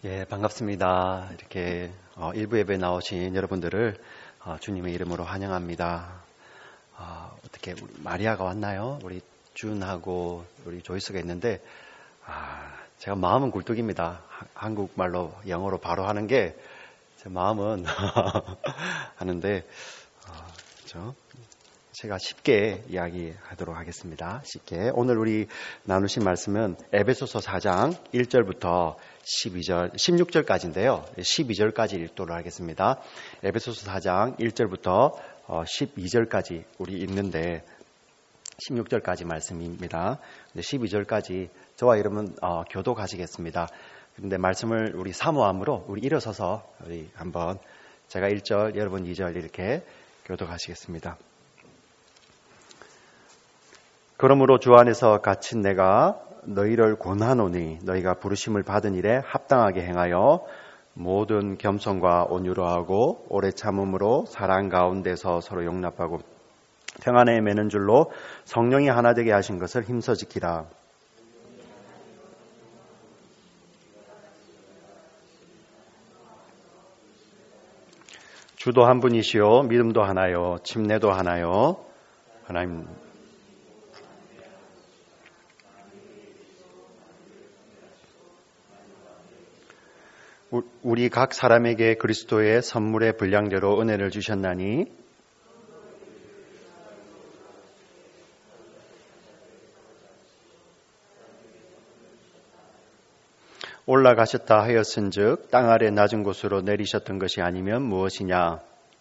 예, 반갑습니다. 이렇게 일부 예배에 나오신 여러분들을 주님의 이름으로 환영합니다. 어떻게 마리아가 왔나요? 우리 준하고 우리 조이스가 있는데 제가 마음은 굴뚝입니다. 한국말로 영어로 바로 하는 게 제 마음은 하는데 제가 쉽게 이야기하도록 하겠습니다. 쉽게. 오늘 우리 나누신 말씀은 에베소서 4장 1절부터 16절까지인데요. 12절까지 읽도록 하겠습니다. 에베소서 4장 1절부터 12절까지 우리 읽는데 16절까지 말씀입니다. 12절까지 저와 여러분 교독하시겠습니다. 그런데 말씀을 우리 사모함으로 우리 일어서서 우리 한번 제가 1절, 여러분 2절 이렇게 교독하시겠습니다. 그러므로 주 안에서 갇힌 내가 너희를 권하노니 너희가 부르심을 받은 일에 합당하게 행하여 모든 겸손과 온유로 하고 오래 참음으로 사랑 가운데서 서로 용납하고 평안에 매는 줄로 성령이 하나 되게 하신 것을 힘써 지키라. 주도 한 분이시요 믿음도 하나요 침례도 하나요 하나님 우리 각 사람에게 그리스도의 선물의 분량대로 은혜를 주셨나니 올라가셨다 하였은즉 땅 아래 낮은 곳으로 내리셨던 것이 아니면 무엇이냐?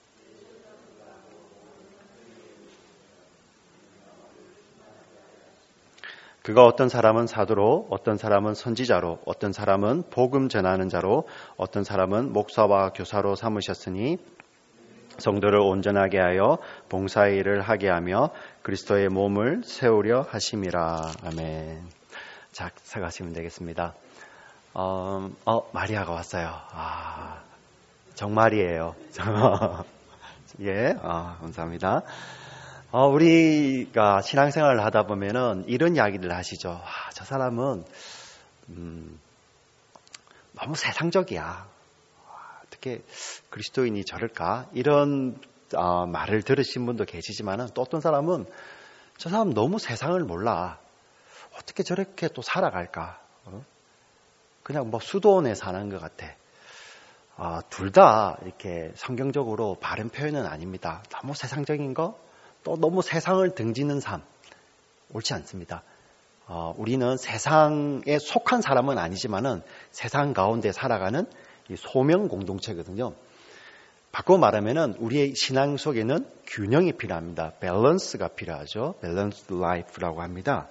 그가 어떤 사람은 사도로, 어떤 사람은 선지자로, 어떤 사람은 복음 전하는 자로, 어떤 사람은 목사와 교사로 삼으셨으니 성도를 온전하게 하여 봉사의 일을 하게 하며 그리스도의 몸을 세우려 하심이라. 아멘. 자, 생각하시면 되겠습니다. 마리아가 왔어요. 정말이에요. 예, 감사합니다. 우리가 신앙생활을 하다 보면은 이런 이야기를 하시죠. 저 사람은, 너무 세상적이야. 어떻게 그리스도인이 저럴까? 이런, 말을 들으신 분도 계시지만은 또 어떤 사람은 저 사람 너무 세상을 몰라. 어떻게 저렇게 또 살아갈까? 그냥 수도원에 사는 것 같아. 둘 다 이렇게 성경적으로 바른 표현은 아닙니다. 너무 세상적인 거, 또 너무 세상을 등지는 삶, 옳지 않습니다. 우리는 세상에 속한 사람은 아니지만은 세상 가운데 살아가는 이 소명 공동체거든요. 바꿔 말하면은 우리의 신앙 속에는 균형이 필요합니다. 밸런스가 필요하죠. 밸런스드 라이프라고 합니다.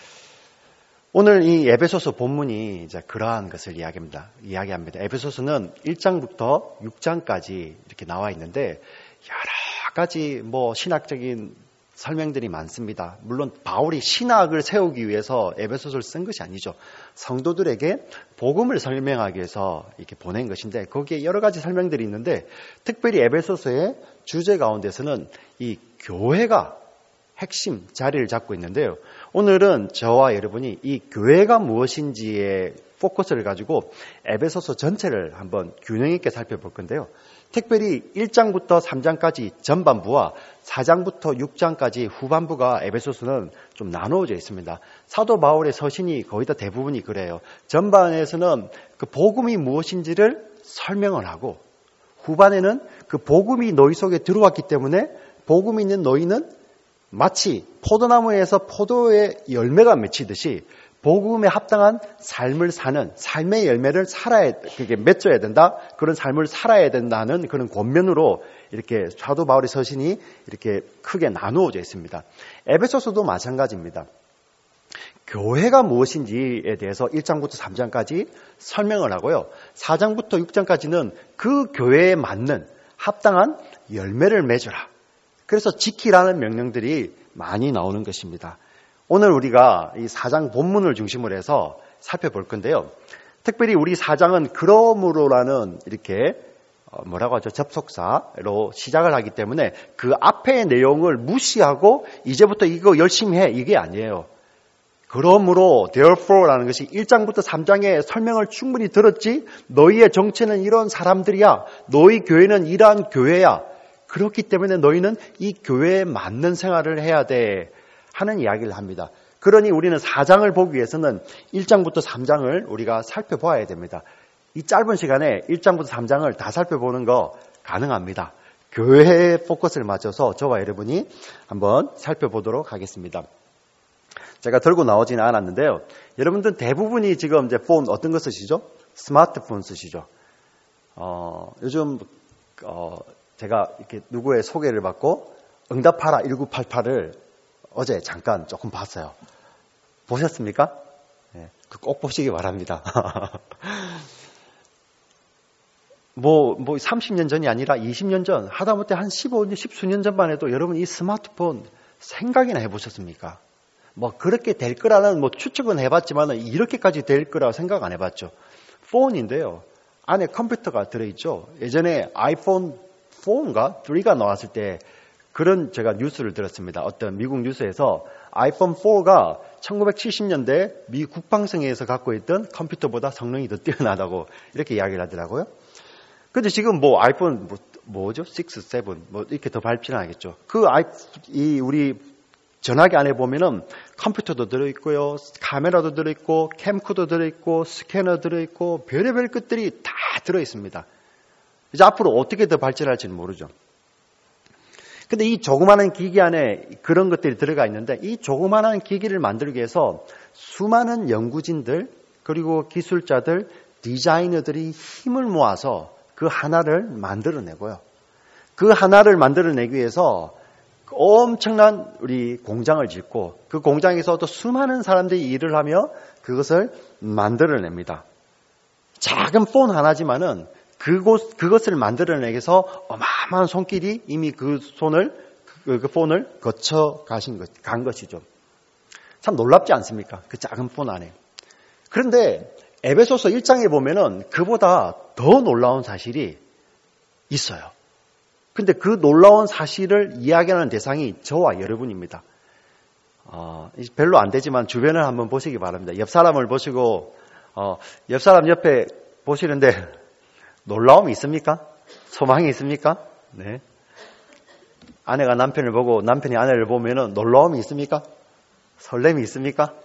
오늘 이 에베소서 본문이 이제 그러한 것을 이야기합니다. 에베소서는 1장부터 6장까지 이렇게 나와 있는데 여러 가지 신학적인 설명들이 많습니다. 물론 바울이 신학을 세우기 위해서 에베소서를 쓴 것이 아니죠. 성도들에게 복음을 설명하기 위해서 이렇게 보낸 것인데 거기에 여러 가지 설명들이 있는데 특별히 에베소서의 주제 가운데서는 이 교회가 핵심 자리를 잡고 있는데요. 오늘은 저와 여러분이 이 교회가 무엇인지에 포커스를 가지고 에베소서 전체를 한번 균형 있게 살펴볼 건데요. 특별히 1장부터 3장까지 전반부와 4장부터 6장까지 후반부가 에베소서는 좀 나누어져 있습니다. 사도 바울의 서신이 거의 다 대부분이 그래요. 전반에서는 그 복음이 무엇인지를 설명을 하고 후반에는 그 복음이 너희 속에 들어왔기 때문에 복음이 있는 너희는 마치 포도나무에서 포도의 열매가 맺히듯이 복음에 합당한 삶을 사는 삶의 열매를 그게 맺어야 된다. 그런 삶을 살아야 된다는 그런 권면으로 이렇게 사도 바울의 서신이 이렇게 크게 나누어져 있습니다. 에베소서도 마찬가지입니다. 교회가 무엇인지에 대해서 1장부터 3장까지 설명을 하고요. 4장부터 6장까지는 그 교회에 맞는 합당한 열매를 맺으라. 그래서 지키라는 명령들이 많이 나오는 것입니다. 오늘 우리가 이 4장 본문을 중심으로 해서 살펴볼 건데요. 특별히 우리 4장은 그러므로라는 이렇게 뭐라고 하죠? 접속사로 시작을 하기 때문에 그 앞의 내용을 무시하고 이제부터 이거 열심히 해. 이게 아니에요. 그러므로 therefore라는 것이 1장부터 3장의 설명을 충분히 들었지. 너희의 정체는 이런 사람들이야. 너희 교회는 이러한 교회야. 그렇기 때문에 너희는 이 교회에 맞는 생활을 해야 돼 하는 이야기를 합니다. 그러니 우리는 4장을 보기 위해서는 1장부터 3장을 우리가 살펴보아야 됩니다. 이 짧은 시간에 1장부터 3장을 다 살펴보는 거 가능합니다. 교회에 포커스를 맞춰서 저와 여러분이 한번 살펴보도록 하겠습니다. 제가 들고 나오지는 않았는데요. 여러분들 대부분이 지금 이제 폰 어떤 거 쓰시죠? 스마트폰 쓰시죠. 요즘 제가 이렇게 누구의 소개를 받고 응답하라 1988을 어제 잠깐 조금 봤어요. 보셨습니까? 네, 꼭 보시기 바랍니다. 뭐 30년 전이 아니라 20년 전, 하다못해 한 15년, 10수년 전만 해도 여러분 이 스마트폰 생각이나 해보셨습니까? 뭐 그렇게 될 거라는 뭐 추측은 해봤지만 이렇게까지 될 거라고 생각 안 해봤죠. 폰인데요. 안에 컴퓨터가 들어있죠. 예전에 아이폰 4인가 3가 나왔을 때 그런 제가 뉴스를 들었습니다. 어떤 미국 뉴스에서 아이폰 4가 1970년대 미 국방성에서 갖고 있던 컴퓨터보다 성능이 더 뛰어나다고 이렇게 이야기를 하더라고요. 근데 지금 뭐 아이폰 뭐죠? 6, 7 뭐 이렇게 더 발전을 하겠죠. 우리 전화기 안에 보면은 컴퓨터도 들어있고요, 카메라도 들어있고, 캠코더 들어있고, 스캐너 들어있고, 별의별 것들이 다 들어있습니다. 이제 앞으로 어떻게 더 발전할지는 모르죠. 근데 이 조그마한 기기 안에 그런 것들이 들어가 있는데 이 조그마한 기기를 만들기 위해서 수많은 연구진들 그리고 기술자들, 디자이너들이 힘을 모아서 그 하나를 만들어내고요. 그 하나를 만들어내기 위해서 엄청난 우리 공장을 짓고 그 공장에서 또 수많은 사람들이 일을 하며 그것을 만들어냅니다. 작은 폰 하나지만은 그것을 만들어내기 위해서 어마어마한 손길이 이미 그 폰을 거쳐 간 것이죠. 참 놀랍지 않습니까? 그 작은 폰 안에. 그런데 에베소서 1장에 보면은 그보다 더 놀라운 사실이 있어요. 근데 그 놀라운 사실을 이야기하는 대상이 저와 여러분입니다. 별로 안 되지만 주변을 한번 보시기 바랍니다. 옆 사람을 보시고 옆 사람 옆에 보시는데 놀라움이 있습니까? 소망이 있습니까? 네. 아내가 남편을 보고 남편이 아내를 보면은 놀라움이 있습니까? 설렘이 있습니까?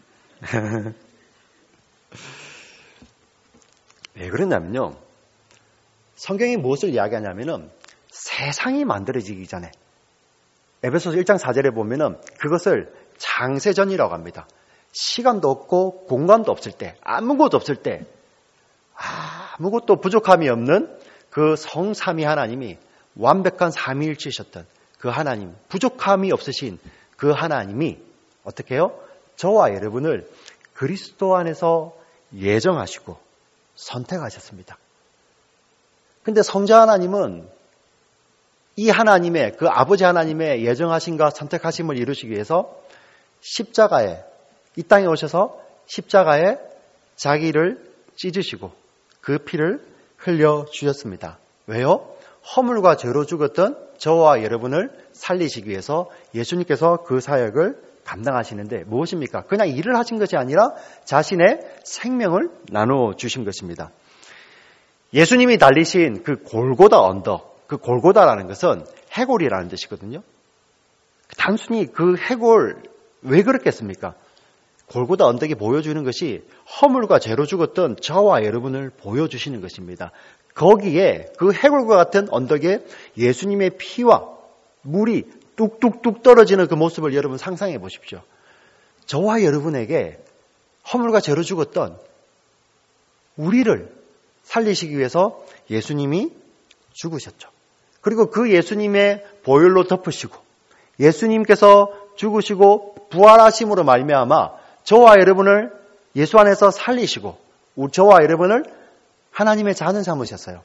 왜 그러냐면요. 성경이 무엇을 이야기하냐면은 세상이 만들어지기 전에 에베소서 1장 4절에 보면은 그것을 창세전이라고 합니다. 시간도 없고 공간도 없을 때, 아무것도 없을 때, 아무것도 부족함이 없는 그 성삼위 하나님이 완벽한 삼위일체이셨던 그 하나님, 부족함이 없으신 그 하나님이 어떻게 해요? 저와 여러분을 그리스도 안에서 예정하시고 선택하셨습니다. 근데 성자 하나님은 이 하나님의, 그 아버지 하나님의 예정하심과 선택하심을 이루시기 위해서 십자가에, 이 땅에 오셔서 십자가에 자기를 찢으시고 그 피를 흘려주셨습니다. 왜요? 허물과 죄로 죽었던 저와 여러분을 살리시기 위해서 예수님께서 그 사역을 감당하시는데 무엇입니까? 그냥 일을 하신 것이 아니라 자신의 생명을 나누어 주신 것입니다. 예수님이 달리신 그 골고다 언덕, 그 골고다라는 것은 해골이라는 뜻이거든요. 단순히 그 해골 왜 그렇겠습니까? 골고다 언덕이 보여주는 것이 허물과 죄로 죽었던 저와 여러분을 보여주시는 것입니다. 거기에 그 해골과 같은 언덕에 예수님의 피와 물이 뚝뚝뚝 떨어지는 그 모습을 여러분 상상해 보십시오. 저와 여러분에게 허물과 죄로 죽었던 우리를 살리시기 위해서 예수님이 죽으셨죠. 그리고 그 예수님의 보혈로 덮으시고 예수님께서 죽으시고 부활하심으로 말미암아 저와 여러분을 예수 안에서 살리시고 저와 여러분을 하나님의 자녀 삼으셨어요.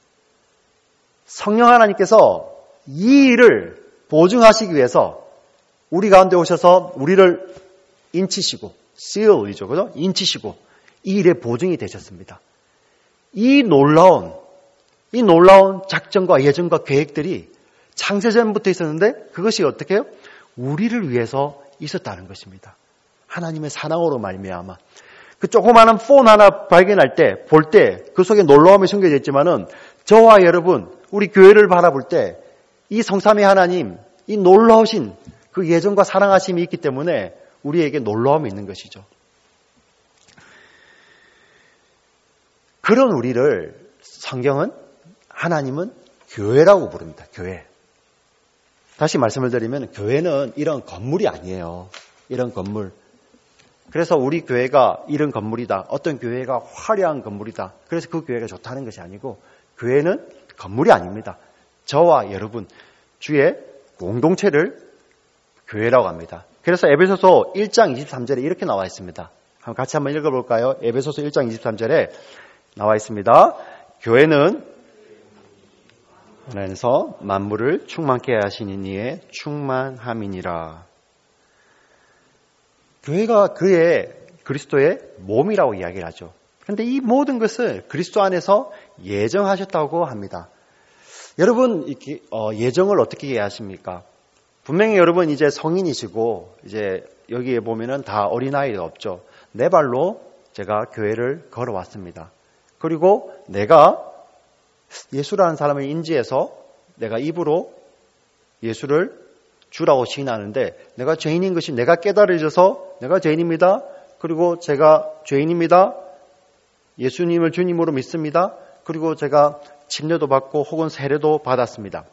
성령 하나님께서 이 일을 보증하시기 위해서 우리 가운데 오셔서 우리를 인치시고 seal이죠, 그죠? 인치시고 이 일의 보증이 되셨습니다. 이 놀라운 작전과 예정과 계획들이 창세전부터 있었는데 그것이 어떻게 해요? 우리를 위해서 있었다는 것입니다. 하나님의 사랑으로 말미암아. 그 조그마한 폰 하나 발견할 때, 볼 때 그 속에 놀라움이 숨겨져 있지만은 저와 여러분, 우리 교회를 바라볼 때 이 성삼위 하나님, 이 놀라우신 그 예정과 사랑하심이 있기 때문에 우리에게 놀라움이 있는 것이죠. 그런 우리를 성경은 하나님은 교회라고 부릅니다. 교회. 다시 말씀을 드리면 교회는 이런 건물이 아니에요. 이런 건물. 그래서 우리 교회가 이런 건물이다. 어떤 교회가 화려한 건물이다. 그래서 그 교회가 좋다는 것이 아니고 교회는 건물이 아닙니다. 저와 여러분, 주의 공동체를 교회라고 합니다. 그래서 에베소서 1장 23절에 이렇게 나와 있습니다. 같이 한번 읽어볼까요? 에베소서 1장 23절에 나와 있습니다. 교회는 하나님께서 만물을 충만케 하시는 이의 충만함이니라. 교회가 그의 그리스도의 몸이라고 이야기를 하죠. 그런데 이 모든 것을 그리스도 안에서 예정하셨다고 합니다. 여러분, 예정을 어떻게 이해하십니까? 분명히 여러분 이제 성인이시고 이제 여기에 보면은 다 어린아이가 없죠. 내 발로 제가 교회를 걸어왔습니다. 그리고 내가 예수라는 사람을 인지해서 내가 입으로 예수를 주라고 시인하는데 내가 죄인인 것이 내가 깨달아져서 내가 죄인입니다. 그리고 제가 죄인입니다. 예수님을 주님으로 믿습니다. 그리고 제가 침례도 받고 혹은 세례도 받았습니다.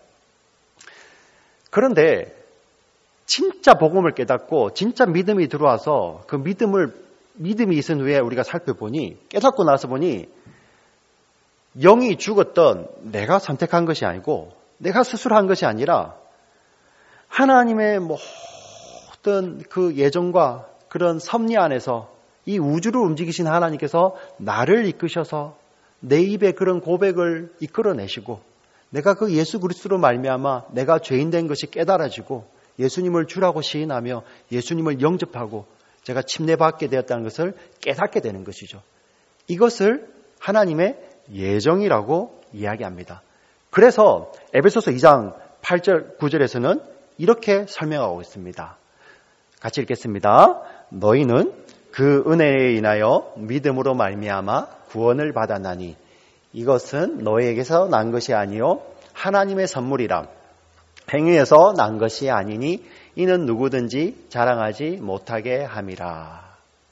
그런데 진짜 복음을 깨닫고 진짜 믿음이 들어와서 그 믿음이 있은 후에 우리가 살펴보니 깨닫고 나서 보니 영이 죽었던 내가 선택한 것이 아니고 내가 스스로 한 것이 아니라 하나님의 모든 그 예정과 그런 섭리 안에서 이 우주를 움직이신 하나님께서 나를 이끄셔서 내 입에 그런 고백을 이끌어내시고 내가 그 예수 그리스도로 말미암아 내가 죄인 된 것이 깨달아지고 예수님을 주라고 시인하며 예수님을 영접하고 제가 침례받게 되었다는 것을 깨닫게 되는 것이죠. 이것을 하나님의 예정이라고 이야기합니다. 그래서 에베소서 2장 8절 9절에서는 이렇게 설명하고 있습니다. 같이 읽겠습니다. 너희는 그 은혜에 인하여 믿음으로 말미암아 구원을 받았나니 이것은 너희에게서 난 것이 아니요 하나님의 선물이라. 행위에서 난 것이 아니니 이는 누구든지 자랑하지 못하게 함이라.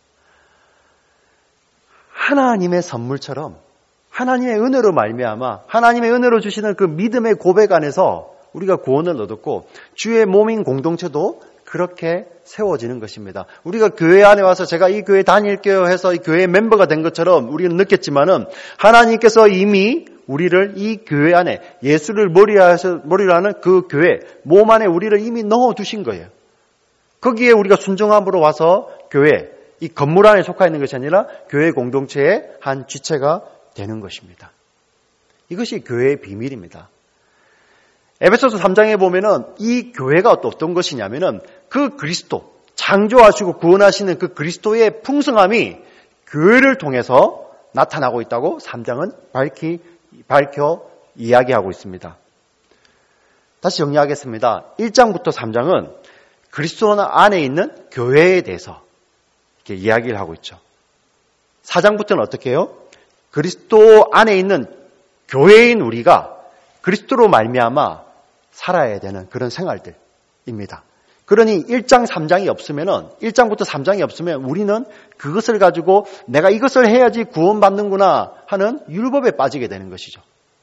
하나님의 선물처럼 하나님의 은혜로 말미암아 하나님의 은혜로 주시는 그 믿음의 고백 안에서 우리가 구원을 얻었고 주의 몸인 공동체도 그렇게 세워지는 것입니다. 우리가 교회 안에 와서 제가 이 교회 다닐게요 해서 이 교회의 멤버가 된 것처럼 우리는 느꼈지만은 하나님께서 이미 우리를 이 교회 안에 예수를 머리로 하는 그 교회 몸 안에 우리를 이미 넣어두신 거예요. 거기에 우리가 순종함으로 와서 교회 이 건물 안에 속해 있는 것이 아니라 교회 공동체의 한 지체가 되는 것입니다. 이것이 교회의 비밀입니다. 에베소서 3장에 보면은 이 교회가 어떤 것이냐면은 그 그리스도, 창조하시고 구원하시는 그 그리스도의 풍성함이 교회를 통해서 나타나고 있다고 3장은 밝혀 이야기하고 있습니다. 다시 정리하겠습니다. 1장부터 3장은 그리스도 안에 있는 교회에 대해서 이렇게 이야기를 하고 있죠. 4장부터는 어떻게 해요? 그리스도 안에 있는 교회인 우리가 그리스도로 말미암아 살아야 되는 그런 생활들입니다. 그러니 1장, 3장이 없으면은 1장부터 3장이 없으면 우리는 그것을 가지고 내가 이것을 해야지 구원받는구나 하는 율법에 빠지게 되는 것이죠.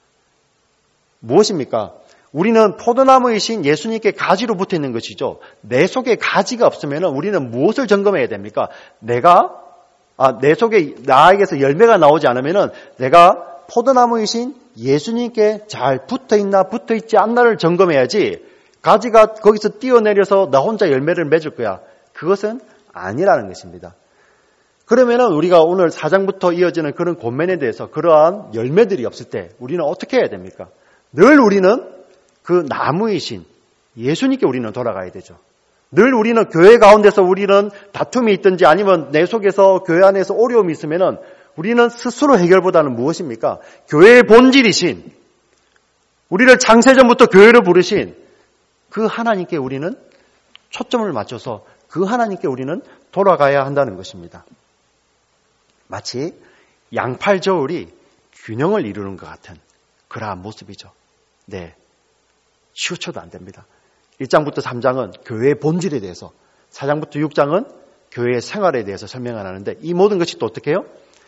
무엇입니까? 우리는 포도나무이신 예수님께 가지로 붙어 있는 것이죠. 내 속에 가지가 없으면은 우리는 무엇을 점검해야 됩니까? 내 속에 나에게서 열매가 나오지 않으면은 내가 포도나무이신 예수님께 잘 붙어있나 붙어있지 않나를 점검해야지 가지가 거기서 뛰어내려서 나 혼자 열매를 맺을 거야. 그것은 아니라는 것입니다. 그러면은 우리가 오늘 4장부터 이어지는 그런 권면에 대해서 그러한 열매들이 없을 때 우리는 어떻게 해야 됩니까? 늘 우리는 그 나무이신 예수님께 우리는 돌아가야 되죠. 늘 우리는 교회 가운데서 우리는 다툼이 있든지 아니면 내 속에서 교회 안에서 어려움이 있으면은 우리는 스스로 해결보다는 무엇입니까? 교회의 본질이신 우리를 창세전부터 교회로 부르신 그 하나님께 우리는 초점을 맞춰서 그 하나님께 우리는 돌아가야 한다는 것입니다. 마치 양팔 저울이 균형을 이루는 것 같은 그러한 모습이죠. 네, 치우쳐도 안 됩니다. 1장부터 3장은 교회의 본질에 대해서, 4장부터 6장은 교회의 생활에 대해서 설명을 하는데 이 모든 것이 또 어떻게 해요?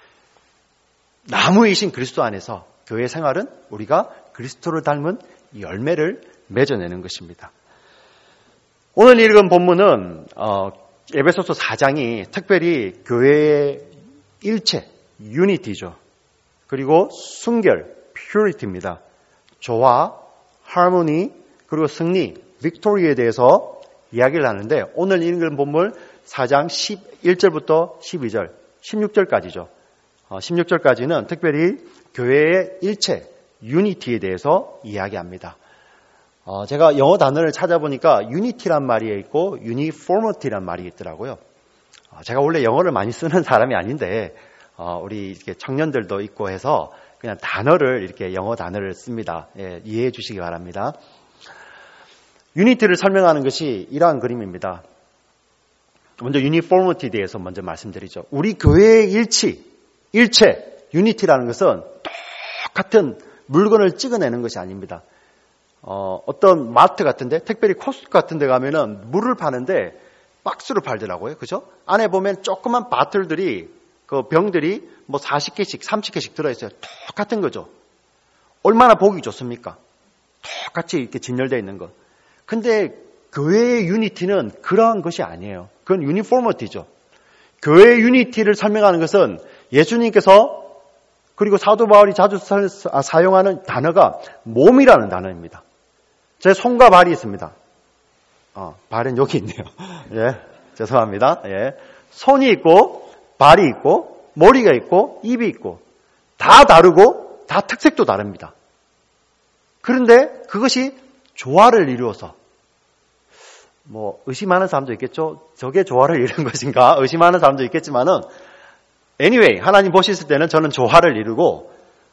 나무이신 그리스도 안에서 교회 생활은 우리가 그리스도를 닮은 열매를 맺어내는 것입니다. 오늘 읽은 본문은 에베소서 4장이 특별히 교회의 일체, 유니티죠. 그리고 순결, 퓨리티입니다. 조화, 하모니, 그리고 승리, 빅토리에 대해서 이야기를 하는데 오늘 읽은 본문 4장 11절부터 12절, 16절까지죠. 16절까지는 특별히 교회의 일체, 유니티에 대해서 이야기합니다. 제가 영어 단어를 찾아보니까 유니티란 말이 있고 유니포머티란 말이 있더라고요. 제가 원래 영어를 많이 쓰는 사람이 아닌데 우리 이렇게 청년들도 있고 해서 그냥 단어를 이렇게 영어 단어를 씁니다. 예, 이해해 주시기 바랍니다. 유니티를 설명하는 것이 이러한 그림입니다. 먼저 유니포머티에 대해서 먼저 말씀드리죠. 우리 교회의 일체, 유니티라는 것은 똑같은 물건을 찍어내는 것이 아닙니다. 어떤 마트 같은데, 특별히 코스트 같은 데 가면은 물을 파는데 박스로 팔더라고요. 그죠? 안에 보면 조그만 바틀들이, 그 병들이 뭐 40개씩, 30개씩 들어있어요. 똑같은 거죠. 얼마나 보기 좋습니까? 똑같이 이렇게 진열되어 있는 것. 근데 교회의 유니티는 그러한 것이 아니에요. 그건 유니포머티죠. 교회의 유니티를 설명하는 것은 예수님께서 그리고 사도 바울이 자주 사용하는 단어가 몸이라는 단어입니다. 제 손과 발이 있습니다. 발은 여기 있네요. 예, 죄송합니다. 예, 손이 있고 발이 있고 머리가 있고 입이 있고 다 다르고 다 특색도 다릅니다. 그런데 그것이 조화를 이루어서 뭐 의심하는 사람도 있겠죠. 저게 조화를 이루는 것인가 의심하는 사람도 있겠지만은 anyway 하나님 보셨을 때는 저는 조화를 이루고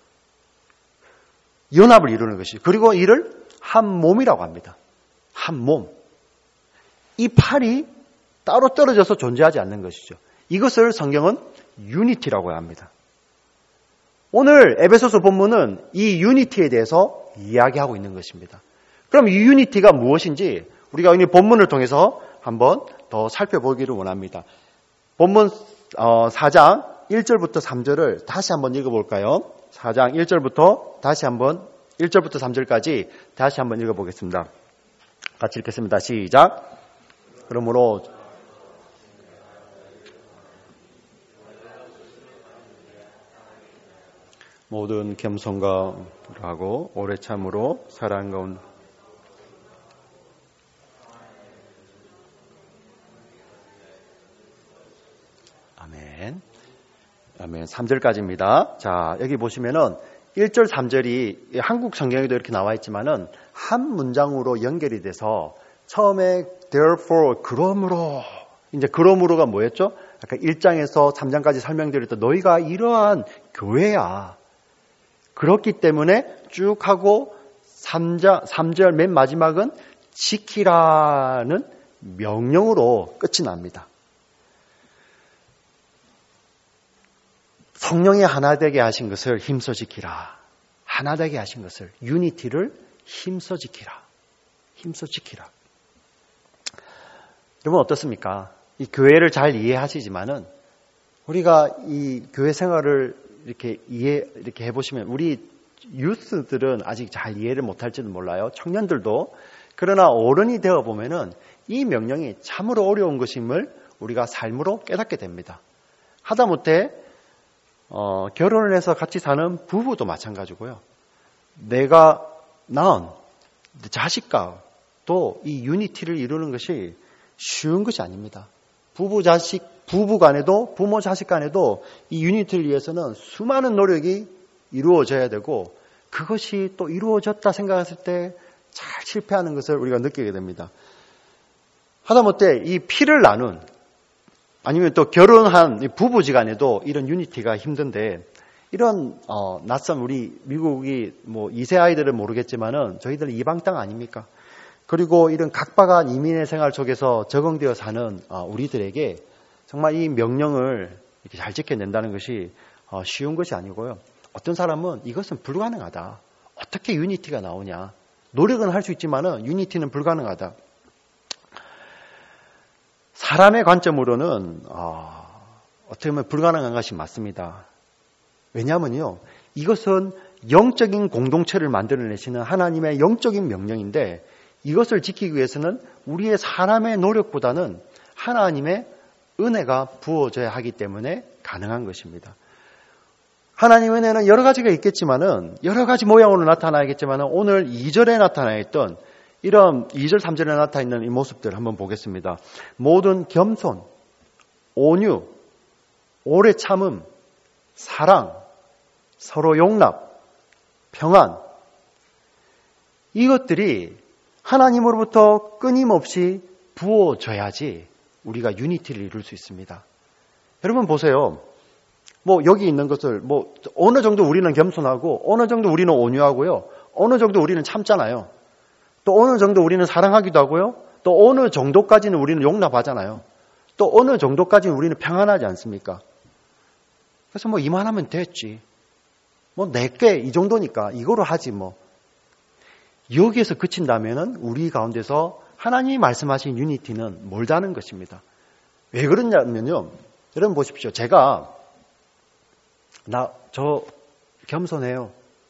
연합을 이루는 것이 그리고 이를 한 몸이라고 합니다. 한 몸. 이 팔이 따로 떨어져서 존재하지 않는 것이죠. 이것을 성경은 유니티라고 합니다. 오늘 에베소서 본문은 이 유니티에 대해서 이야기하고 있는 것입니다. 그럼 이 유니티가 무엇인지 우리가 오늘 본문을 통해서 한번 더 살펴보기를 원합니다. 본문 4장 1절부터 3절을 다시 한번 읽어볼까요? 4장 1절부터 다시 한번 1절부터 3절까지 다시 한번 읽어보겠습니다. 같이 읽겠습니다. 시작. 그러므로 모든 겸손과 하고 오래 참으로 사랑 가운데 아멘. 아멘. 3절까지입니다. 자, 여기 보시면은 1절, 3절이 한국 성경에도 이렇게 나와 있지만은 한 문장으로 연결이 돼서 처음에 therefore 그러므로 이제 그러므로가 뭐였죠? 아까 1장에서 3장까지 설명드렸던 너희가 이러한 교회야. 그렇기 때문에 쭉 하고 3절 맨 마지막은 지키라는 명령으로 끝이 납니다. 성령이 하나 되게 하신 것을 힘써 지키라. 하나 되게 하신 것을 유니티를 힘써 지키라. 힘써 지키라. 여러분 어떻습니까? 이 교회를 잘 이해하시지만은 우리가 이 교회 생활을 이렇게 해보시면 우리 유스들은 아직 잘 이해를 못할지도 몰라요. 청년들도. 그러나 어른이 되어 보면은 이 명령이 참으로 어려운 것임을 우리가 삶으로 깨닫게 됩니다. 하다못해 결혼을 해서 같이 사는 부부도 마찬가지고요. 내가 낳은 자식과 또 이 유니티를 이루는 것이 쉬운 것이 아닙니다. 부부 간에도 부모 자식 간에도 이 유니티를 위해서는 수많은 노력이 이루어져야 되고 그것이 또 이루어졌다 생각했을 때 잘 실패하는 것을 우리가 느끼게 됩니다. 하다못해 이 피를 나눈 아니면 또 결혼한 부부지간에도 이런 유니티가 힘든데 이런 낯선 우리 미국이 뭐 2세 아이들은 모르겠지만은 저희들은 이방 땅 아닙니까? 그리고 이런 각박한 이민의 생활 속에서 적응되어 사는 우리들에게 정말 이 명령을 이렇게 잘 지켜낸다는 것이 쉬운 것이 아니고요. 어떤 사람은 이것은 불가능하다. 어떻게 유니티가 나오냐. 노력은 할 수 있지만은 유니티는 불가능하다. 사람의 관점으로는 어떻게 보면 불가능한 것이 맞습니다. 왜냐하면요. 이것은 영적인 공동체를 만들어내시는 하나님의 영적인 명령인데 이것을 지키기 위해서는 우리의 사람의 노력보다는 하나님의 은혜가 부어져야 하기 때문에 가능한 것입니다. 하나님의 은혜는 여러 가지가 있겠지만은 여러 가지 모양으로 나타나겠지만은 오늘 2절에 나타나 있던 이런 2절, 3절에 나타나 있는 이 모습들 한번 보겠습니다. 모든 겸손, 온유, 오래 참음, 사랑, 서로 용납, 평안 이것들이 하나님으로부터 끊임없이 부어져야지 우리가 유니티를 이룰 수 있습니다. 여러분 보세요. 여기 있는 것을 어느 정도 우리는 겸손하고 어느 정도 우리는 온유하고요. 어느 정도 우리는 참잖아요. 또 어느 정도 우리는 사랑하기도 하고요. 또 어느 정도까지는 우리는 용납하잖아요. 또 어느 정도까지는 우리는 평안하지 않습니까? 그래서 이만하면 됐지. 내게 이 정도니까 이거로 하지 여기에서 그친다면은 우리 가운데서 하나님이 말씀하신 유니티는 멀다는 것입니다. 왜 그러냐면요. 여러분 보십시오. 저 겸손해요.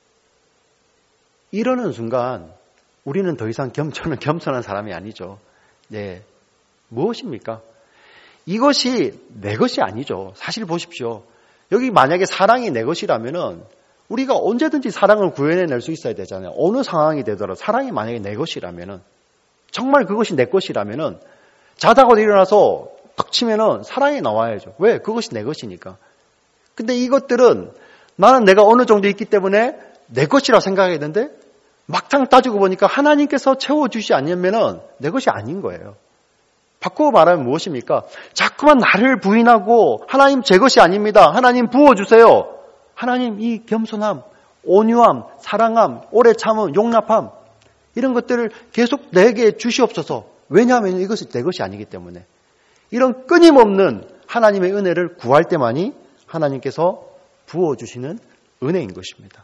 이러는 순간 우리는 더 이상 겸손한 사람이 아니죠. 네. 무엇입니까? 이것이 내 것이 아니죠. 사실 보십시오. 여기 만약에 사랑이 내 것이라면은 우리가 언제든지 사랑을 구해낼 수 있어야 되잖아요. 어느 상황이 되더라도 사랑이 만약에 내 것이라면은 정말 그것이 내 것이라면은 자다가 일어나서 탁 치면은 사랑이 나와야죠. 왜? 그것이 내 것이니까. 근데 이것들은 나는 내가 어느 정도 있기 때문에 내 것이라 생각했는데 막상 따지고 보니까 하나님께서 채워주지 않으면은 내 것이 아닌 거예요. 바꾸어 말하면 무엇입니까? 자꾸만 나를 부인하고 하나님 제 것이 아닙니다. 하나님 부어주세요. 하나님 이 겸손함, 온유함, 사랑함, 오래 참음, 용납함 이런 것들을 계속 내게 주시옵소서. 왜냐하면 이것이 내 것이 아니기 때문에 이런 끊임없는 하나님의 은혜를 구할 때만이 하나님께서 부어주시는 은혜인 것입니다.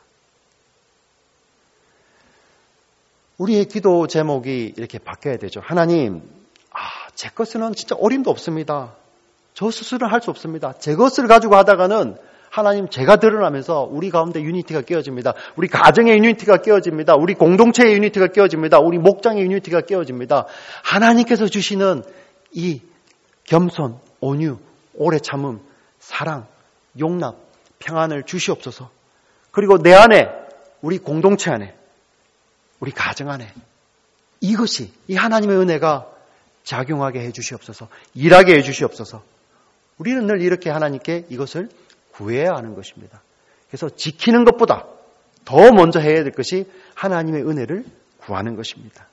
우리의 기도 제목이 이렇게 바뀌어야 되죠. 하나님, 제 것은 진짜 어림도 없습니다. 저 스스로는 할 수 없습니다. 제 것을 가지고 하다가는 하나님 제가 드러나면서 우리 가운데 유니티가 깨어집니다. 우리 가정의 유니티가 깨어집니다. 우리 공동체의 유니티가 깨어집니다. 우리 목장의 유니티가 깨어집니다. 하나님께서 주시는 이 겸손, 온유, 오래 참음, 사랑, 용납, 평안을 주시옵소서. 그리고 내 안에, 우리 공동체 안에, 우리 가정 안에 이것이 이 하나님의 은혜가 작용하게 해 주시옵소서. 일하게 해 주시옵소서. 우리는 늘 이렇게 하나님께 이것을 구해야 하는 것입니다. 그래서 지키는 것보다 더 먼저 해야 될 것이 하나님의 은혜를 구하는 것입니다.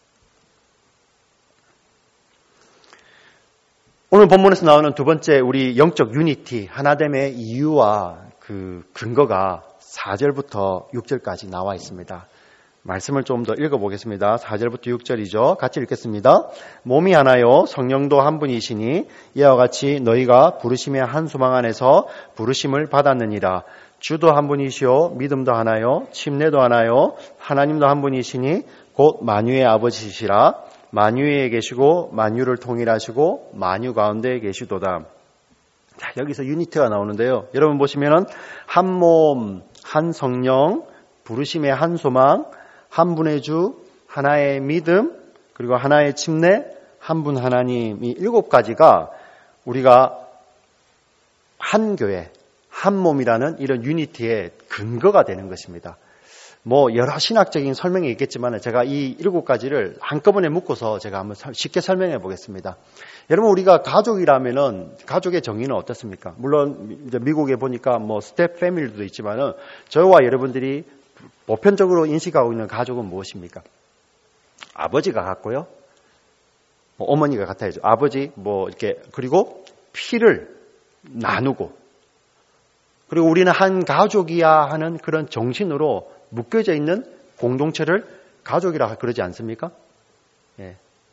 오늘 본문에서 나오는 두 번째 우리 영적 유니티, 하나됨의 이유와 그 근거가 4절부터 6절까지 나와 있습니다. 말씀을 좀 더 읽어보겠습니다. 4절부터 6절이죠. 같이 읽겠습니다. 몸이 하나요 성령도 한 분이시니 이와 같이 너희가 부르심의 한 소망 안에서 부르심을 받았느니라. 주도 한 분이시요 믿음도 하나요 침례도 하나요 하나님도 한 분이시니 곧 만유의 아버지시라. 만유에 계시고 만유를 통일하시고 만유 가운데 계시도다. 자, 여기서 유니티가 나오는데요. 여러분 보시면은 한 몸, 한 성령, 부르심의 한 소망, 한 분의 주, 하나의 믿음, 그리고 하나의 침례, 한 분 하나님, 이 7가지가 우리가 한 교회, 한 몸이라는 이런 유니티의 근거가 되는 것입니다. 여러 신학적인 설명이 있겠지만 제가 이 7가지를 한꺼번에 묶어서 제가 한번 쉽게 설명해 보겠습니다. 여러분 우리가 가족이라면은 가족의 정의는 어떻습니까? 물론 이제 미국에 보니까 스텝 패밀리도 있지만은 저와 여러분들이 보편적으로 인식하고 있는 가족은 무엇입니까? 아버지가 같고요. 어머니가 같아야죠. 아버지 이렇게 그리고 피를 나누고 그리고 우리는 한 가족이야 하는 그런 정신으로 묶여져 있는 공동체를 가족이라 그러지 않습니까? 예.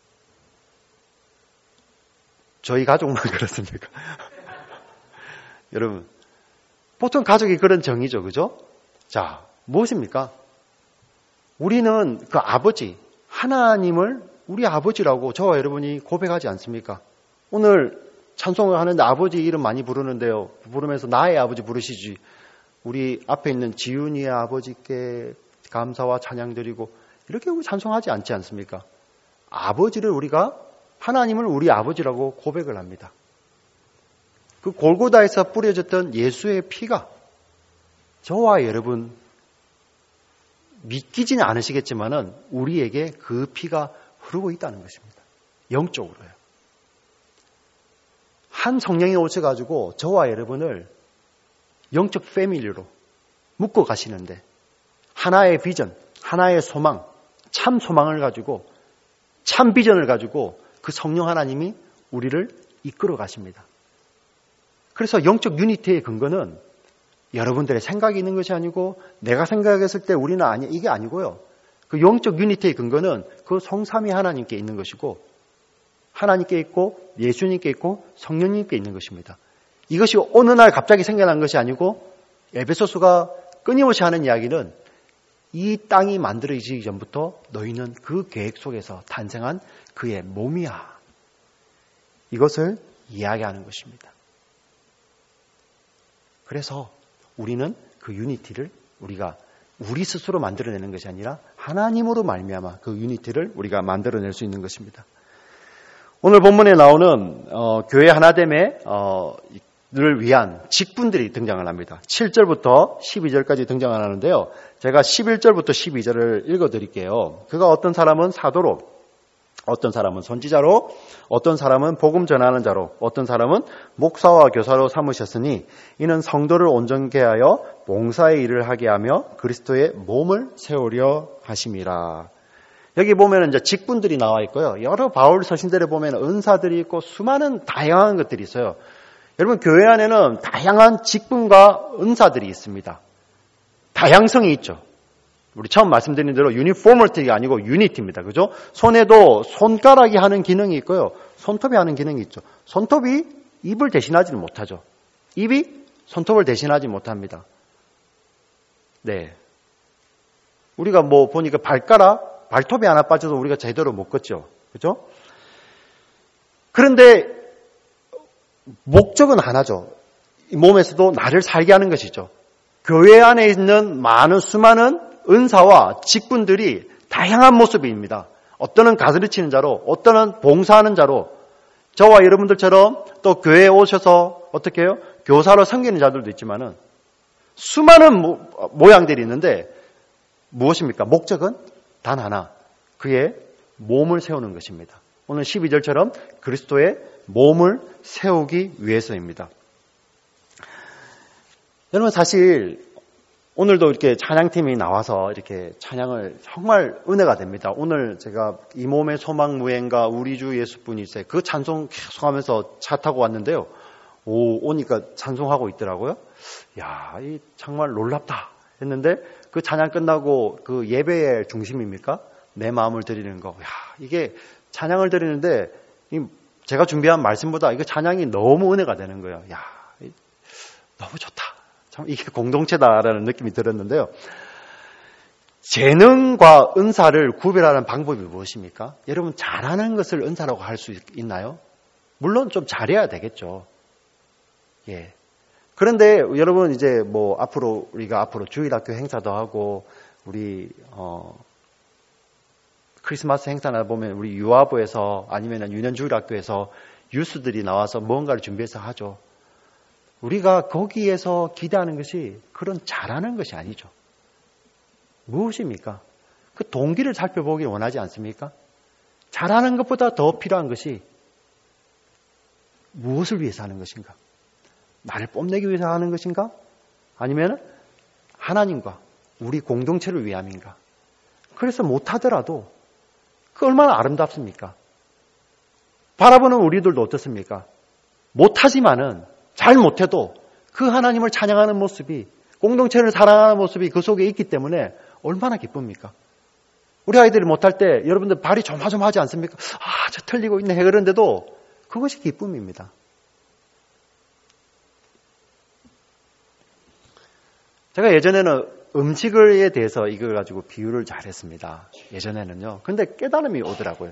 저희 가족만 그렇습니까? 여러분, 보통 가족이 그런 정의죠, 그죠? 자, 무엇입니까? 우리는 그 아버지, 하나님을 우리 아버지라고 저와 여러분이 고백하지 않습니까? 오늘 찬송을 하는데 아버지 이름 많이 부르는데요. 부르면서 나의 아버지 부르시지. 우리 앞에 있는 지훈이의 아버지께 감사와 찬양 드리고 이렇게 우리 찬송하지 않지 않습니까? 아버지를 우리가 하나님을 우리 아버지라고 고백을 합니다. 그 골고다에서 뿌려졌던 예수의 피가 저와 여러분 믿기지는 않으시겠지만은 우리에게 그 피가 흐르고 있다는 것입니다. 영적으로요. 한 성령이 오셔가지고 저와 여러분을 영적 패밀리로 묶어 가시는데 하나의 비전, 하나의 소망, 참 소망을 가지고 참 비전을 가지고 그 성령 하나님이 우리를 이끌어 가십니다. 그래서 영적 유니티의 근거는 여러분들의 생각이 있는 것이 아니고 내가 생각했을 때 우리는 아니 이게 아니고요. 그 영적 유니티의 근거는 그 성삼위 하나님께 있는 것이고 하나님께 있고 예수님께 있고 성령님께 있는 것입니다. 이것이 어느 날 갑자기 생겨난 것이 아니고 에베소서가 끊임없이 하는 이야기는 이 땅이 만들어지기 전부터 너희는 그 계획 속에서 탄생한 그의 몸이야. 이것을 이야기하는 것입니다. 그래서 우리는 그 유니티를 우리가 우리 스스로 만들어내는 것이 아니라 하나님으로 말미암아 그 유니티를 우리가 만들어낼 수 있는 것입니다. 오늘 본문에 나오는 교회 하나됨의 를 위한 직분들이 등장을 합니다. 7절부터 12절까지 등장을 하는데요. 제가 11절부터 12절을 읽어드릴게요. 그가 어떤 사람은 사도로, 어떤 사람은 선지자로, 어떤 사람은 복음 전하는 자로, 어떤 사람은 목사와 교사로 삼으셨으니 이는 성도를 온전케 하여 봉사의 일을 하게 하며 그리스도의 몸을 세우려 하심이라. 여기 보면 이제 직분들이 나와 있고요. 여러 바울 서신들에 보면 은사들이 있고 수많은 다양한 것들이 있어요. 여러분 교회 안에는 다양한 직분과 은사들이 있습니다. 다양성이 있죠. 우리 처음 말씀드린 대로 유니포멀티가 아니고 유니티입니다. 그죠? 손에도 손가락이 하는 기능이 있고요. 손톱이 하는 기능이 있죠. 손톱이 입을 대신하지는 못하죠. 입이 손톱을 대신하지 못합니다. 네. 우리가 뭐 보니까 발톱이 하나 빠져도 우리가 제대로 못 걷죠. 그죠? 그런데 목적은 하나죠. 몸에서도 나를 살게 하는 것이죠. 교회 안에 있는 수많은 은사와 직분들이 다양한 모습입니다. 어떠는 가르치는 자로, 어떠는 봉사하는 자로, 저와 여러분들처럼 또 교회에 오셔서 어떻게 해요? 교사로 섬기는 자들도 있지만은 수많은 모양들이 있는데 무엇입니까? 목적은 단 하나. 그의 몸을 세우는 것입니다. 오늘 12절처럼 그리스도의 몸을 세우기 위해서입니다. 여러분 사실 오늘도 이렇게 찬양팀이 나와서 이렇게 찬양을 정말 은혜가 됩니다. 오늘 제가 이 몸의 소망 무행과 우리 주 예수뿐이세 그 찬송 계속하면서 차 타고 왔는데요. 오니까 찬송하고 있더라고요. 야, 이 정말 놀랍다 했는데 그 찬양 끝나고 그 예배의 중심입니까? 내 마음을 드리는 거. 야, 이게 찬양을 드리는데 제가 준비한 말씀보다 이거 찬양이 너무 은혜가 되는 거예요. 야, 너무 좋다. 참 이게 공동체다라는 느낌이 들었는데요. 재능과 은사를 구별하는 방법이 무엇입니까? 여러분 잘하는 것을 은사라고 할 수 있나요? 물론 좀 잘해야 되겠죠. 예. 그런데 여러분 이제 뭐 우리가 앞으로 주일학교 행사도 하고 우리 크리스마스 행사나 보면 우리 유아부에서 아니면 유년주일학교에서 유스들이 나와서 뭔가를 준비해서 하죠. 우리가 거기에서 기대하는 것이 그런 잘하는 것이 아니죠. 무엇입니까? 그 동기를 살펴보기 원하지 않습니까? 잘하는 것보다 더 필요한 것이 무엇을 위해서 하는 것인가? 나를 뽐내기 위해서 하는 것인가? 아니면 하나님과 우리 공동체를 위함인가? 그래서 못하더라도 그 얼마나 아름답습니까? 바라보는 우리들도 어떻습니까? 못하지만은 잘 못해도 그 하나님을 찬양하는 모습이 공동체를 사랑하는 모습이 그 속에 있기 때문에 얼마나 기쁩니까? 우리 아이들이 못할 때 여러분들 발이 조마조마하지 않습니까? 저 틀리고 있네. 그런데도 그것이 기쁨입니다. 제가 예전에는 음식에 대해서 이걸 가지고 비유를 잘 했습니다. 예전에는요. 근데 깨달음이 오더라고요.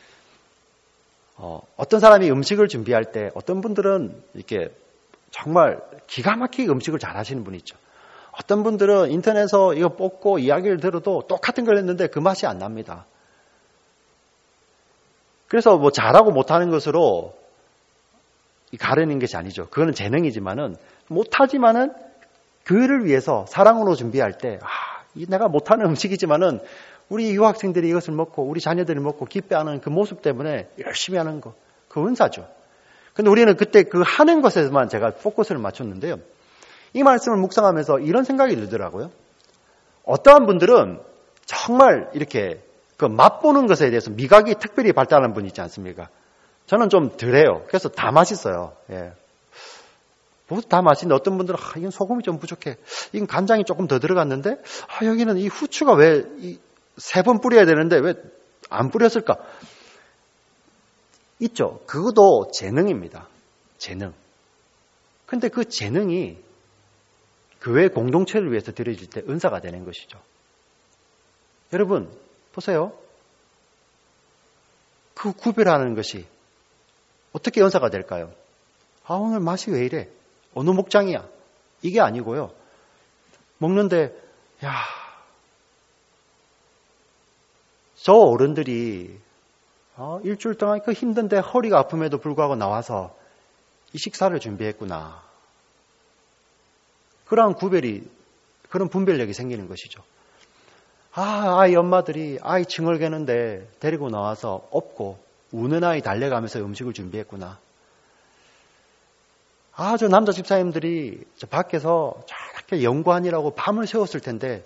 어떤 사람이 음식을 준비할 때 어떤 분들은 이렇게 정말 기가 막히게 음식을 잘 하시는 분이 있죠. 어떤 분들은 인터넷에서 이거 뽑고 이야기를 들어도 똑같은 걸 했는데 그 맛이 안 납니다. 그래서 뭐 잘하고 못하는 것으로 가르는 것이 아니죠. 그거는 재능이지만은 못하지만은 그를 위해서 사랑으로 준비할 때 내가 못하는 음식이지만은 우리 유학생들이 이것을 먹고 우리 자녀들이 먹고 기뻐하는 그 모습 때문에 열심히 하는 거, 그 은사죠. 근데 우리는 그때 그 하는 것에만 제가 포커스를 맞췄는데요. 이 말씀을 묵상하면서 이런 생각이 들더라고요. 어떠한 분들은 정말 이렇게 그 맛보는 것에 대해서 미각이 특별히 발달한 분이 있지 않습니까? 저는 좀 덜해요. 그래서 다 맛있어요. 예. 다 맛있는데 어떤 분들은 이건 소금이 좀 부족해. 이건 간장이 조금 더 들어갔는데 여기는 이 후추가 왜 3번 뿌려야 되는데 왜 안 뿌렸을까? 있죠. 그것도 재능입니다. 재능. 근데 그 재능이 교회 공동체를 위해서 드려질 때 은사가 되는 것이죠. 여러분 보세요. 그 구별하는 것이 어떻게 은사가 될까요? 오늘 맛이 왜 이래? 어느 목장이야? 이게 아니고요. 먹는데 저 어른들이 일주일 동안 그 힘든데 허리가 아픔에도 불구하고 나와서 이 식사를 준비했구나. 그런 분별력이 생기는 것이죠. 아이 엄마들이 아이 징얼대는데 데리고 나와서 업고 우는 아이 달래가면서 음식을 준비했구나. 저 남자 집사님들이 저 밖에서 저렇게 연구하느라고 밤을 새웠을 텐데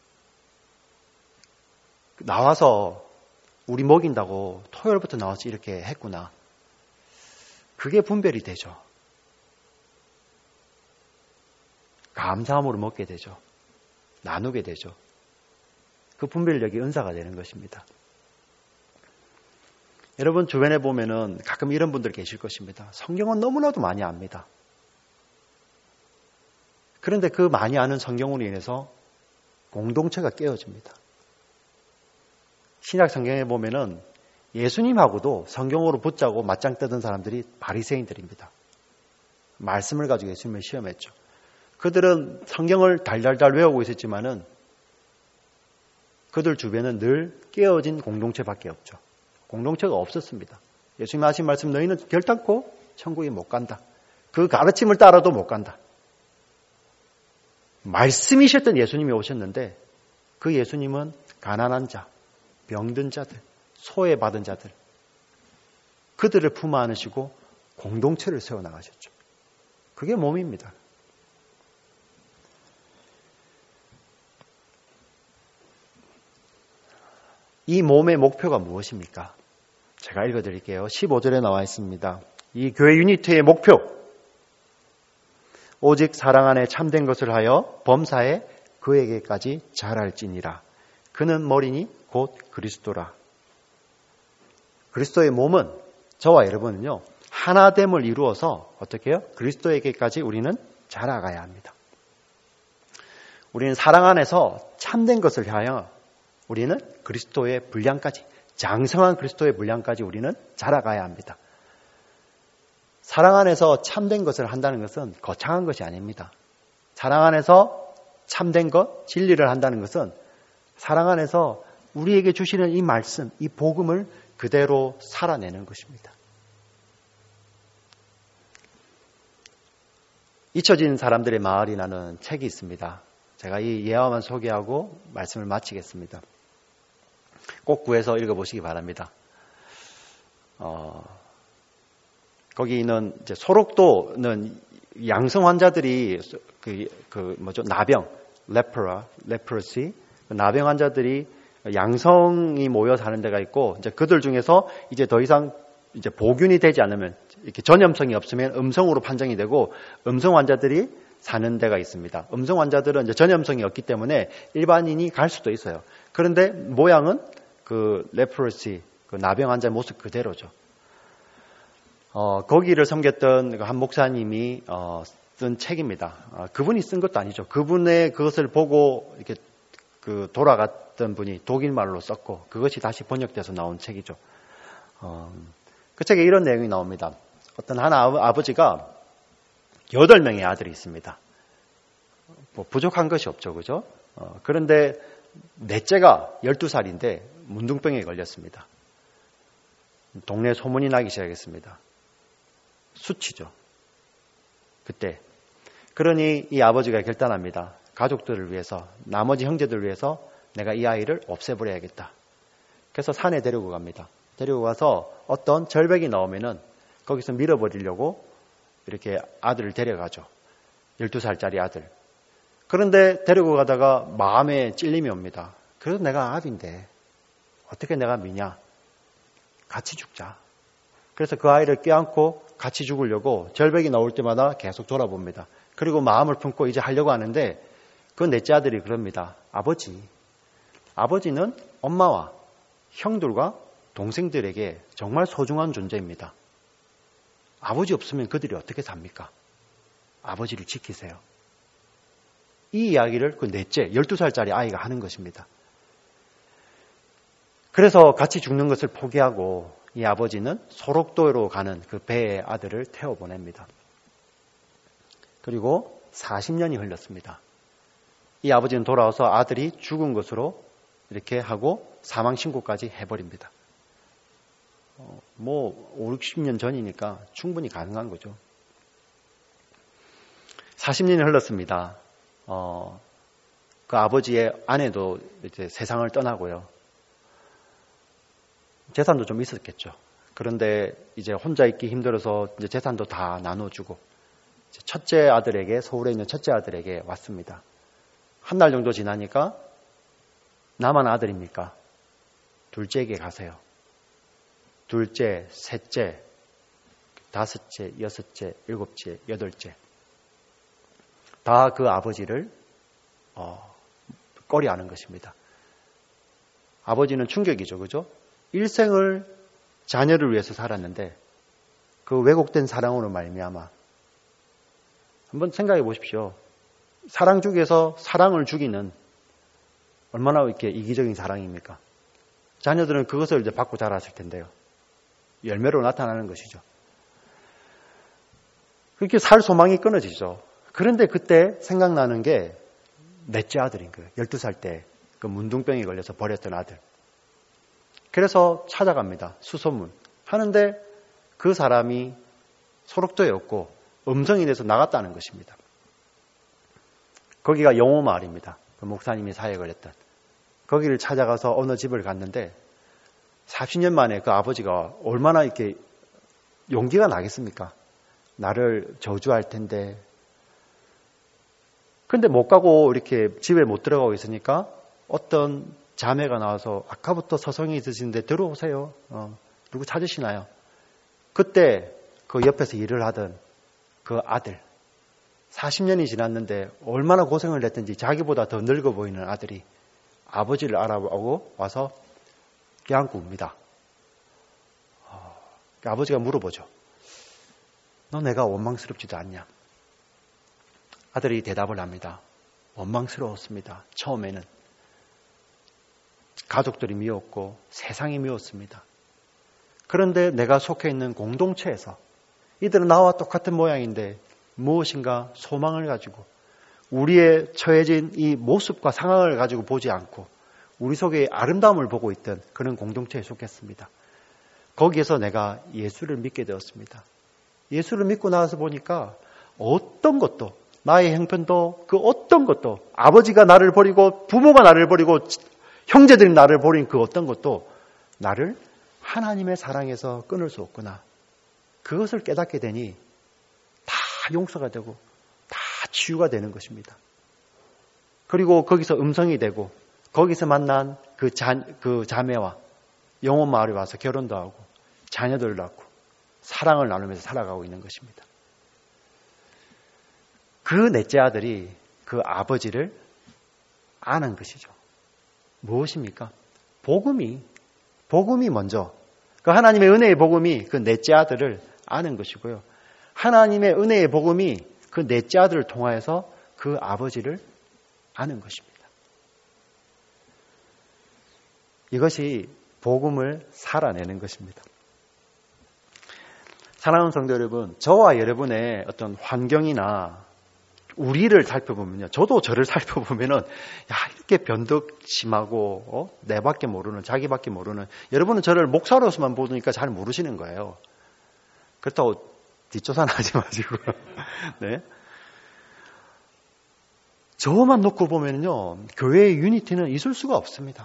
나와서 우리 먹인다고 토요일부터 나와서 이렇게 했구나. 그게 분별이 되죠. 감사함으로 먹게 되죠. 나누게 되죠. 그 분별력이 은사가 되는 것입니다. 여러분 주변에 보면은 가끔 이런 분들 계실 것입니다. 성경은 너무나도 많이 압니다. 그런데 그 많이 아는 성경으로 인해서 공동체가 깨어집니다. 신약 성경에 보면은 예수님하고도 성경으로 붙자고 맞짱 뜨던 사람들이 바리새인들입니다. 말씀을 가지고 예수님을 시험했죠. 그들은 성경을 달달달 외우고 있었지만은 그들 주변은 늘 깨어진 공동체밖에 없죠. 공동체가 없었습니다. 예수님 하신 말씀 너희는 결단코 천국에 못 간다. 그 가르침을 따라도 못 간다. 말씀이셨던 예수님이 오셨는데 그 예수님은 가난한 자, 병든 자들, 소외받은 자들 그들을 품어 안으시고 공동체를 세워나가셨죠. 그게 몸입니다. 이 몸의 목표가 무엇입니까? 제가 읽어드릴게요. 15절에 나와 있습니다. 이 교회 유니티의 목표 오직 사랑 안에 참된 것을 하여 범사에 그에게까지 자랄지니라. 그는 머리니 곧 그리스도라. 그리스도의 몸은 저와 여러분은요 하나됨을 이루어서 어떻게 해요? 그리스도에게까지 우리는 자라가야 합니다. 우리는 사랑 안에서 참된 것을 향하여 우리는 그리스도의 분량까지 장성한 그리스도의 분량까지 우리는 자라가야 합니다. 사랑 안에서 참된 것을 한다는 것은 거창한 것이 아닙니다. 사랑 안에서 참된 것, 진리를 한다는 것은 사랑 안에서 우리에게 주시는 이 말씀, 이 복음을 그대로 살아내는 것입니다. 잊혀진 사람들의 마을이라는 책이 있습니다. 제가 이 예화만 소개하고 말씀을 마치겠습니다. 꼭 구해서 읽어보시기 바랍니다. 거기 있는 이제 소록도는 양성 환자들이 나병, leprosy, 나병 환자들이 양성이 모여 사는 데가 있고 이제 그들 중에서 이제 더 이상 이제 보균이 되지 않으면 이렇게 전염성이 없으면 음성으로 판정이 되고 음성 환자들이 사는 데가 있습니다. 음성 환자들은 이제 전염성이 없기 때문에 일반인이 갈 수도 있어요. 그런데 모양은 그 레프러시, 그 나병 환자의 모습 그대로죠. 거기를 섬겼던 한 목사님이 쓴 책입니다. 그분이 쓴 것도 아니죠. 그분의 그것을 보고 이렇게 그 돌아갔던 분이 독일말로 썼고 그것이 다시 번역돼서 나온 책이죠. 그 책에 이런 내용이 나옵니다. 어떤 한 아버지가 8명의 아들이 있습니다. 뭐 부족한 것이 없죠, 그죠? 그런데 넷째가 12살인데 문둥병에 걸렸습니다. 동네에 소문이 나기 시작했습니다. 수치죠. 그때. 그러니 이 아버지가 결단합니다. 가족들을 위해서, 나머지 형제들을 위해서 내가 이 아이를 없애버려야겠다. 그래서 산에 데리고 갑니다. 데리고 가서 어떤 절벽이 나오면은 거기서 밀어버리려고 이렇게 아들을 데려가죠. 12살짜리 아들. 그런데 데리고 가다가 마음에 찔림이 옵니다. 그래도 내가 아비인데 어떻게 내가 미냐? 같이 죽자. 그래서 그 아이를 껴안고 같이 죽으려고 절벽이 나올 때마다 계속 돌아봅니다. 그리고 마음을 품고 이제 하려고 하는데 그 넷째 아들이 그럽니다. 아버지는 엄마와 형들과 동생들에게 정말 소중한 존재입니다. 아버지 없으면 그들이 어떻게 삽니까? 아버지를 지키세요. 이 이야기를 그 넷째 12살짜리 아이가 하는 것입니다. 그래서 같이 죽는 것을 포기하고 이 아버지는 소록도로 가는 그 배의 아들을 태워보냅니다. 그리고 40년이 흘렀습니다. 이 아버지는 돌아와서 아들이 죽은 것으로 이렇게 하고 사망 신고까지 해버립니다. 5, 60년 전이니까 충분히 가능한 거죠. 40년이 흘렀습니다. 그 아버지의 아내도 이제 세상을 떠나고요. 재산도 좀 있었겠죠. 그런데 이제 혼자 있기 힘들어서 이제 재산도 다 나눠주고 첫째 아들에게, 서울에 있는 첫째 아들에게 왔습니다. 한 달 정도 지나니까 나만 아들입니까? 둘째에게 가세요. 둘째, 셋째, 다섯째, 여섯째, 일곱째, 여덟째. 다 그 아버지를 꺼려하는 것입니다. 아버지는 충격이죠. 그죠? 일생을 자녀를 위해서 살았는데 그 왜곡된 사랑으로 말미암아 한번 생각해 보십시오. 사랑 중에서 사랑을 죽이는 얼마나 이렇게 이기적인 사랑입니까? 자녀들은 그것을 이제 받고 자랐을 텐데요. 열매로 나타나는 것이죠. 그렇게 살 소망이 끊어지죠. 그런데 그때 생각나는 게 넷째 아들인 거예요. 12살 때 그 문둥병에 걸려서 버렸던 아들. 그래서 찾아갑니다. 수소문. 하는데 그 사람이 소록도였고 음성이 돼서 나갔다는 것입니다. 거기가 영호 마을입니다. 그 목사님이 사역을 했던. 거기를 찾아가서 어느 집을 갔는데 40년 만에 그 아버지가 얼마나 이렇게 용기가 나겠습니까? 나를 저주할 텐데. 근데 못 가고 이렇게 집에 못 들어가고 있으니까 어떤 자매가 나와서 아까부터 서성이 있으신데 들어오세요. 누구 찾으시나요? 그때 그 옆에서 일을 하던 그 아들. 40년이 지났는데 얼마나 고생을 했든지 자기보다 더 늙어 보이는 아들이 아버지를 알아보고 와서 껴안고 웁니다. 아버지가 물어보죠. 너 내가 원망스럽지도 않냐? 아들이 대답을 합니다. 원망스러웠습니다. 처음에는. 가족들이 미웠고 세상이 미웠습니다. 그런데 내가 속해 있는 공동체에서 이들은 나와 똑같은 모양인데 무엇인가 소망을 가지고 우리의 처해진 이 모습과 상황을 가지고 보지 않고 우리 속에 아름다움을 보고 있던 그런 공동체에 속했습니다. 거기에서 내가 예수를 믿게 되었습니다. 예수를 믿고 나와서 보니까 어떤 것도 나의 형편도 그 어떤 것도 아버지가 나를 버리고 부모가 나를 버리고 형제들이 나를 버린 그 어떤 것도 나를 하나님의 사랑에서 끊을 수 없구나. 그것을 깨닫게 되니 다 용서가 되고 다 치유가 되는 것입니다. 그리고 거기서 음성이 되고 거기서 만난 그 자매와 영혼 마을에 와서 결혼도 하고 자녀들을 낳고 사랑을 나누면서 살아가고 있는 것입니다. 그 넷째 아들이 그 아버지를 아는 것이죠. 무엇입니까? 복음이 복음이 먼저. 그 하나님의 은혜의 복음이 그 넷째 아들을 아는 것이고요. 하나님의 은혜의 복음이 그 넷째 아들을 통하여서 그 아버지를 아는 것입니다. 이것이 복음을 살아내는 것입니다. 사랑하는 성도 여러분, 저와 여러분의 어떤 환경이나 우리를 살펴보면요. 저도 저를 살펴보면은, 야, 이렇게 변덕 심하고, 내밖에 모르는, 자기밖에 모르는, 여러분은 저를 목사로서만 보니까 잘 모르시는 거예요. 그렇다고 뒷조사는 하지 마시고요. 네. 저만 놓고 보면요. 교회의 유니티는 있을 수가 없습니다.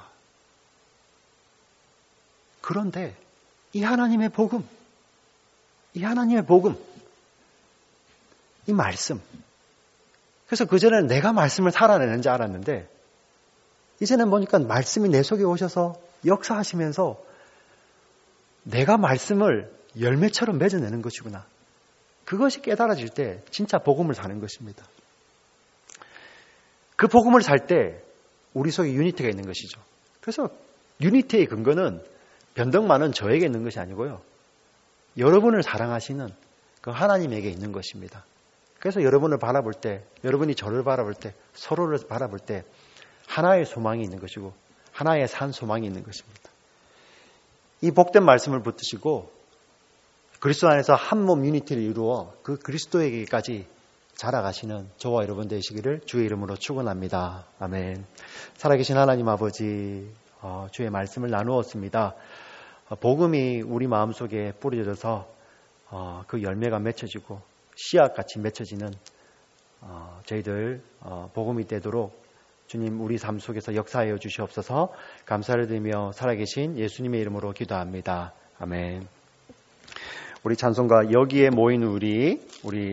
그런데 이 하나님의 복음, 이 말씀. 그래서 그전에는 내가 말씀을 살아내는 줄 알았는데 이제는 보니까 말씀이 내 속에 오셔서 역사하시면서 내가 말씀을 열매처럼 맺어내는 것이구나. 그것이 깨달아질 때 진짜 복음을 사는 것입니다. 그 복음을 살 때 우리 속에 유니티가 있는 것이죠. 그래서 유니티의 근거는 변덕 많은 저에게 있는 것이 아니고요. 여러분을 사랑하시는 그 하나님에게 있는 것입니다. 그래서 여러분을 바라볼 때, 여러분이 저를 바라볼 때, 서로를 바라볼 때 하나의 소망이 있는 것이고 하나의 산 소망이 있는 것입니다. 이 복된 말씀을 붙드시고 그리스도 안에서 한 몸 유니티를 이루어 그 그리스도에게까지 자라가시는 저와 여러분 되시기를 주의 이름으로 축원합니다. 아멘. 살아계신 하나님 아버지, 주의 말씀을 나누었습니다. 복음이 우리 마음속에 뿌려져서 그 열매가 맺혀지고 씨앗같이 맺혀지는 저희들 복음이 되도록 주님 우리 삶 속에서 역사하여 주시옵소서. 감사를 드리며 살아계신 예수님의 이름으로 기도합니다. 아멘. 우리 찬송가 여기에 모인 우리